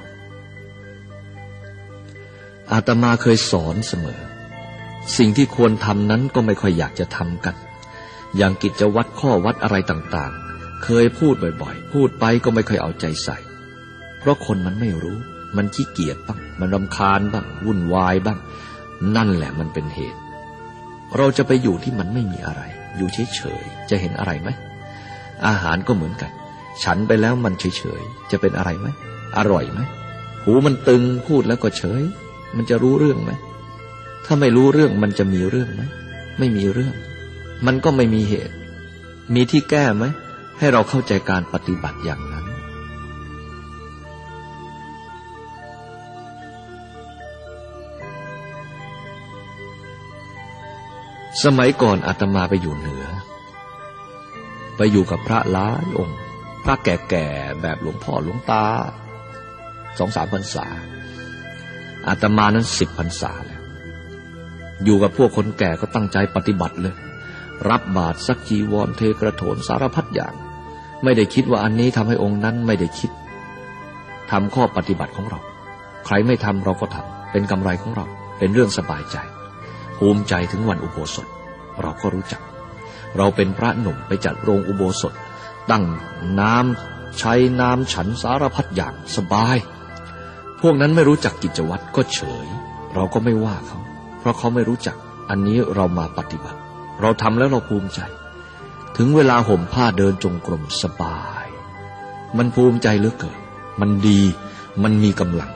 อาตมาเคยสอนเสมอสิ่งที่ควรทำนั้นก็ไม่ค่อยอยากจะทำกันอย่างกิจวัตรข้อวัดอะไรต่างๆเคยพูดบ่อยๆพูดไปก็ไม่ค่อยเอาใจใส่เพราะคนมันไม่รู้มันขี้เกียจบ้างมันรำคาญบ้างวุ่นวายบ้างนั่นแหละมันเป็นเหตุเราจะไปอยู่ที่มันไม่มีอะไรอยู่เฉยๆจะเห็นอะไรไหมอาหารก็เหมือนกันฉันไปแล้วมันเฉยๆจะเป็นอะไรไหมอร่อยไหมหูมันตึงพูดแล้วก็เฉยมันจะรู้เรื่องไหมถ้าไม่รู้เรื่องมันจะมีเรื่องไหมไม่มีเรื่องมันก็ไม่มีเหตุมีที่แก้ไหมให้เราเข้าใจการปฏิบัติอย่างนั้นสมัยก่อนอาตมาไปอยู่เหนือไปอยู่กับพระหลายองค์พระแก่ๆแบบหลวงพ่อหลวงตาสองสามพรรษาอาตมานั้นสิบพรรษาแล้วอยู่กับพวกคนแก่ก็ตั้งใจปฏิบัติเลยรับบาตรซักจีวรเทกระโถนสารพัดอย่างไม่ได้คิดว่าอันนี้ทำให้องค์นั้นไม่ได้คิดทำข้อปฏิบัติของเราใครไม่ทำเราก็ทำเป็นกำไรของเราเป็นเรื่องสบายใจภูมิใจถึงวันอุโบสถเราก็รู้จักเราเป็นพระหนุ่มไปจัดโรงอุโบสถตั้งน้ำใช้น้ำฉันสารพัดอย่างสบายพวกนั้นไม่รู้จักกิจวัตรก็เฉยเราก็ไม่ว่าเขาเพราะเขาไม่รู้จักอันนี้เรามาปฏิบัติเราทำแล้วเราภูมิใจถึงเวลาห่มผ้าเดินจงกรมสบายมันภูมิใจเหลือเกินมันดีมันมีกำลัง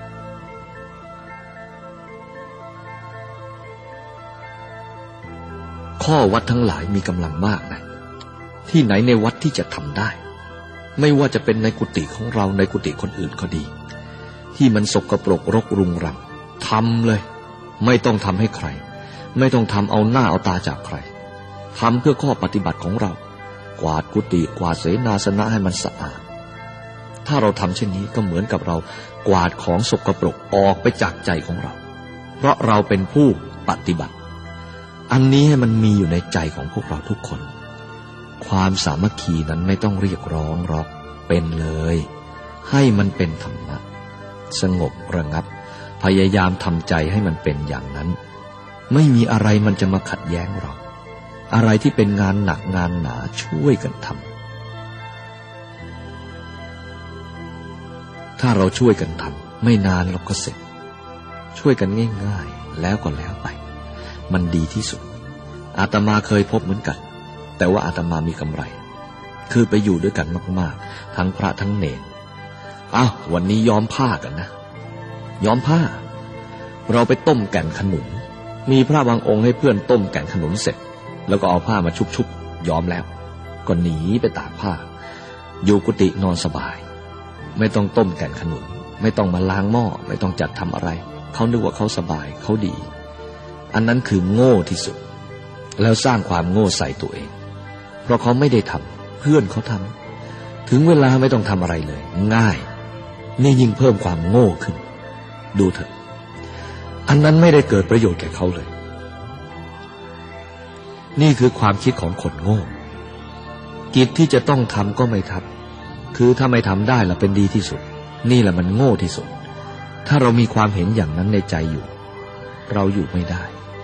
ข้อวัดทั้งหลายมีกำลังมากนะที่ไหนในวัดที่จะทำได้ไม่ว่าจะเป็นในกุฏิของเราในกุฏิคนอื่นก็ดีที่มันสกปรกรกรุงรังทำเลยไม่ต้องทำให้ใครไม่ต้องทำเอาหน้าเอาตาจากใครทำเพื่อข้อปฏิบัติของเรากวาดกุฏิกวาดเสนาสนะให้มันสะอาดถ้าเราทำเช่นนี้ก็เหมือนกับเรากวาดของสกปรกออกไปจากใจของเราเพราะเราเป็นผู้ปฏิบัติอันนี้ให้มันมีอยู่ในใจของพวกเราทุกคนความสามัคคีนั้นไม่ต้องเรียกร้องหรอกเป็นเลยให้มันเป็นธรรมะสงบระงับพยายามทำใจให้มันเป็นอย่างนั้นไม่มีอะไรมันจะมาขัดแย้งเราอะไรที่เป็นงานหนักงานหนาช่วยกันทำถ้าเราช่วยกันทำไม่นานเราก็เสร็จช่วยกันง่ายๆแล้วก็แล้วไปมันดีที่สุดอาตมาเคยพบเหมือนกันแต่ว่าอาตมามีกำไรคือไปอยู่ด้วยกันมากๆทั้งพระทั้งเณรอ้าววันนี้ย้อมผ้ากันนะย้อมผ้าเราไปต้มแก่นขนุนมีพระบางองค์ให้เพื่อนต้มแก่นขนุนเสร็จแล้วก็เอาผ้ามาชุบๆย้อมแล้วก็หนีไปตากผ้าอยู่กุฏินอนสบายไม่ต้องต้มแก่นขนุนไม่ต้องมาล้างหม้อไม่ต้องจัดทำอะไรเขานึกว่าเขาสบายเขาดีอันนั้นคือโง่ที่สุดแล้วสร้างความโง่ใส่ตัวเองเพราะเขาไม่ได้ทำเพื่อนเขาทำถึงเวลาไม่ต้องทำอะไรเลยง่ายนี่ยิ่งเพิ่มความโง่ขึ้นดูเถอะอันนั้นไม่ได้เกิดประโยชน์แก่เขาเลยนี่คือความคิดของคนโง่กิจที่จะต้องทำก็ไม่ทำคือถ้าไม่ทำได้ล่ะเป็นดีที่สุดนี่แหละมันโง่ที่สุดถ้าเรามีความเห็นอย่างนั้นในใจอยู่เราอยู่ไม่ได้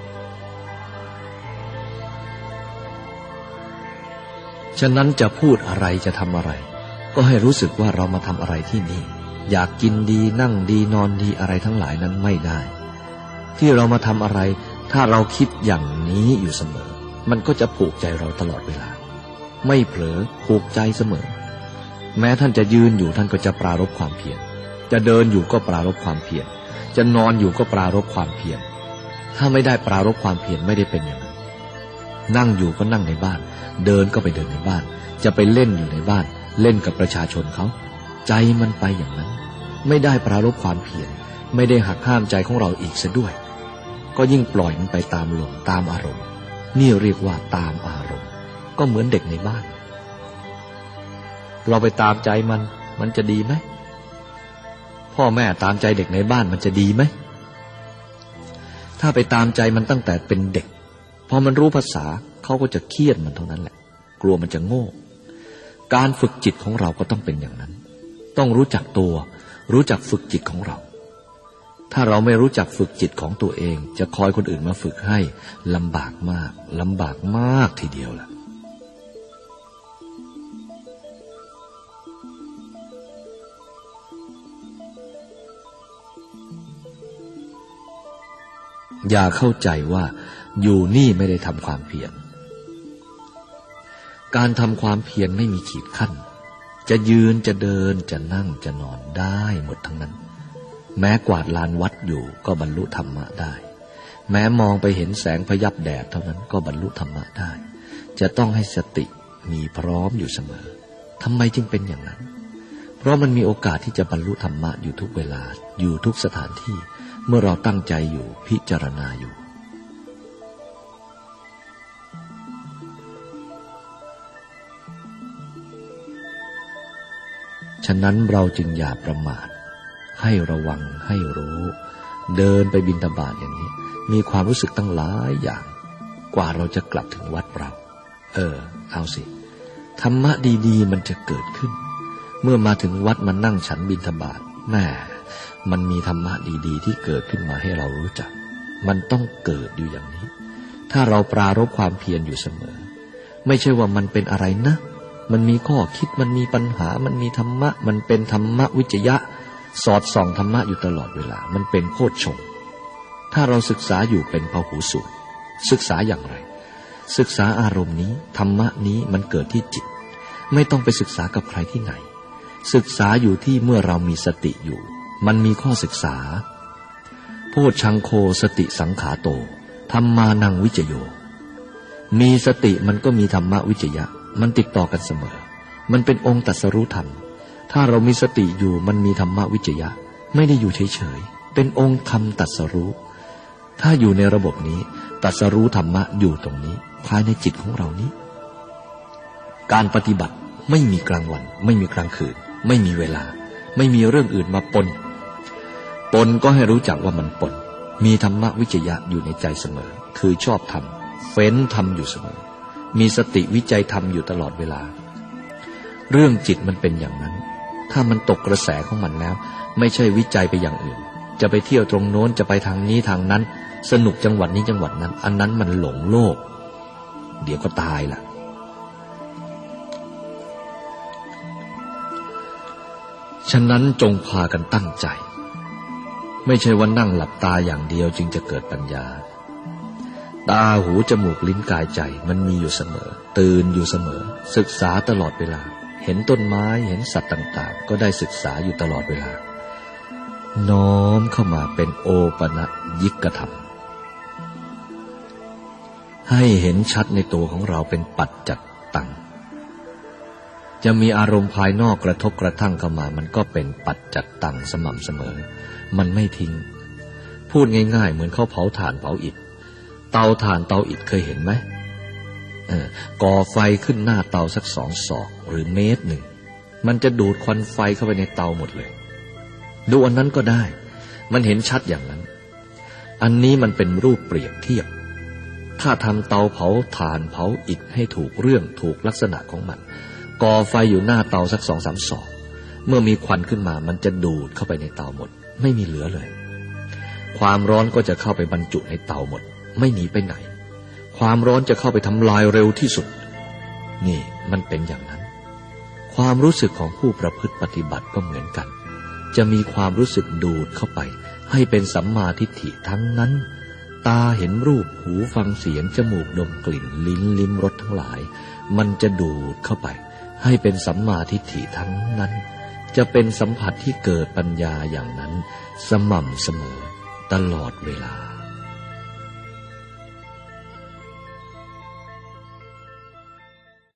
ฉะนั้นจะพูดอะไรจะทำอะไรก็ให้รู้สึกว่าเรามาทำอะไรที่นี่อยากกินดีนั่งดีนอนดีอะไรทั้งหลายนั้นไม่ได้ที่เรามาทำอะไรถ้าเราคิดอย่างนี้อยู่เสมอมันก็จะผูกใจเราตลอดเวลาไม่เผลอผูกใจเสมอแม้ท่านจะยืนอยู่ท่านก็จะปรารภความเพียรจะเดินอยู่ก็ปรารภความเพียรจะนอนอยู่ก็ปรารภความเพียรถ้าไม่ได้ปรารภความเพียรไม่ได้เป็นอย่างนั้นนั่งอยู่ก็นั่งในบ้านเดินก็ไปเดินในบ้านจะไปเล่นอยู่ในบ้านเล่นกับประชาชนเขาใจมันไปอย่างนั้นไม่ได้ปรารภความเพียรไม่ได้หักห้ามใจของเราอีกซะด้วยก็ยิ่งปล่อยมันไปตามลมตามอารมณ์นี่เรียกว่าตามอารมณ์ก็เหมือนเด็กในบ้านเราไปตามใจมันมันจะดีไหมพ่อแม่ตามใจเด็กในบ้านมันจะดีไหมถ้าไปตามใจมันตั้งแต่เป็นเด็กพอมันรู้ภาษาเขาก็จะเคียดมันเท่านั้นแหละกลัวมันจะโง่การฝึกจิตของเราก็ต้องเป็นอย่างนั้นต้องรู้จักตัวรู้จักฝึกจิตของเราถ้าเราไม่รู้จักฝึกจิตของตัวเองจะคอยคนอื่นมาฝึกให้ลำบากมากลำบากมากทีเดียวล่ะอย่าเข้าใจว่าอยู่นี่ไม่ได้ทำความเพียรการทำความเพียรไม่มีขีดขั้นจะยืนจะเดินจะนั่งจะนอนได้หมดทั้งนั้นแม้กวาดลานวัดอยู่ก็บรรลุธรรมะได้แม้มองไปเห็นแสงพยับแดดเท่านั้นก็บรรลุธรรมะได้จะต้องให้สติมีพร้อมอยู่เสมอทำไมจึงเป็นอย่างนั้นเพราะมันมีโอกาสที่จะบรรลุธรรมะอยู่ทุกเวลาอยู่ทุกสถานที่เมื่อเราตั้งใจอยู่พิจารณาอยู่ฉะนั้นเราจึงอย่าประมาทให้ระวังให้รู้เดินไปบิณฑบาตอย่างนี้มีความรู้สึกตั้งหลายอย่างกว่าเราจะกลับถึงวัดเราเออเอาสิธรรมะดีๆมันจะเกิดขึ้นเมื่อมาถึงวัดมันนั่งฉันบิณฑบาตแม่มันมีธรรมะดีๆที่เกิดขึ้นมาให้เรารู้จักมันต้องเกิดอยู่อย่างนี้ถ้าเราปรารภความเพียรอยู่เสมอไม่ใช่ว่ามันเป็นอะไรนะมันมีข้อคิดมันมีปัญหามันมีธรรมะมันเป็นธรรมะวิจยะสอดส่องธรรมะอยู่ตลอดเวลามันเป็นโพชฌงค์ถ้าเราศึกษาอยู่เป็นพหูสูตรศึกษาอย่างไรศึกษาอารมณ์นี้ธรรมะนี้มันเกิดที่จิตไม่ต้องไปศึกษากับใครที่ไหนศึกษาอยู่ที่เมื่อเรามีสติอยู่มันมีข้อศึกษาโพชฌังโฆสติสังขาโตธัมมานังวิจโยมีสติมันก็มีธรรมะวิจยะมันติดต่อกันเสมอมันเป็นองค์ตรัสรู้ธรรมถ้าเรามีสติอยู่มันมีธรรมะวิจยะไม่ได้อยู่เฉยๆเป็นองค์ธรรมตรัสรู้ถ้าอยู่ในระบบนี้ตรัสรู้ธรรมะอยู่ตรงนี้ภายในจิตของเรานี้การปฏิบัติไม่มีกลางวันไม่มีกลางคืนไม่มีเวลาไม่มีเรื่องอื่นมาปนปนก็ให้รู้จักว่ามันปนมีธรรมะวิจยะอยู่ในใจเสมอคือชอบธรรมเฟ้นธรรมอยู่เสมอมีสติวิจัยธรรมอยู่ตลอดเวลาเรื่องจิตมันเป็นอย่างนั้นถ้ามันตกกระแสของมันแล้วไม่ใช่วิจัยไปอย่างอื่นจะไปเที่ยวตรงโน้นจะไปทางนี้ทางนั้นสนุกจังหวัดนี้จังหวัดนั้นอันนั้นมันหลงโลกเดี๋ยวก็ตายล่ะฉะนั้นจงพากันตั้งใจไม่ใช่ว่านั่งหลับตาอย่างเดียวจึงจะเกิดปัญญาตาหูจมูกลิ้นกายใจมันมีอยู่เสมอตื่นอยู่เสมอศึกษาตลอดเวลาเห็นต้นไม้เห็นสัตว์ต่างๆก็ได้ศึกษาอยู่ตลอดเวลาน้อมเข้ามาเป็นโอปนยิกธรรมให้เห็นชัดในตัวของเราเป็นปัจจัตตังจะมีอารมณ์ภายนอกกระทบกระทั่งเข้ามามันก็เป็นปัจจัตตังสม่ำเสมอมันไม่ทิ้งพูดง่ายๆเหมือนเขาเผาถ่านเผาอิฐเตาถ่านเตาอิฐเคยเห็นไหมเออก่อไฟขึ้นหน้าเตาสักสองศอกหรือเมตรหนึ่งมันจะดูดควันไฟเข้าไปในเตาหมดเลยดูอันนั้นก็ได้มันเห็นชัดอย่างนั้นอันนี้มันเป็นรูปเปรียบเทียบถ้าทำเตาเผาถ่านเผาอิฐให้ถูกเรื่องถูกลักษณะของมันก่อไฟอยู่หน้าเตาสักสองสามศอกเมื่อมีควันขึ้นมามันจะดูดเข้าไปในเตาหมดไม่มีเหลือเลยความร้อนก็จะเข้าไปบรรจุในเตาหมดไม่หนีไปไหนความร้อนจะเข้าไปทำลายเร็วที่สุดนี่มันเป็นอย่างนั้นความรู้สึกของผู้ประพฤติปฏิบัติก็เหมือนกันจะมีความรู้สึกดูดเข้าไปให้เป็นสัมมาทิฏฐิทั้งนั้นตาเห็นรูปหูฟังเสียงจมูกดมกลิ่นลิ้นลิ้มรสทั้งหลายมันจะดูดเข้าไปให้เป็นสัมมาทิฏฐิทั้งนั้นจะเป็นสัมผัสที่เกิดปัญญาอย่างนั้นสม่ำเสมอตลอดเวลา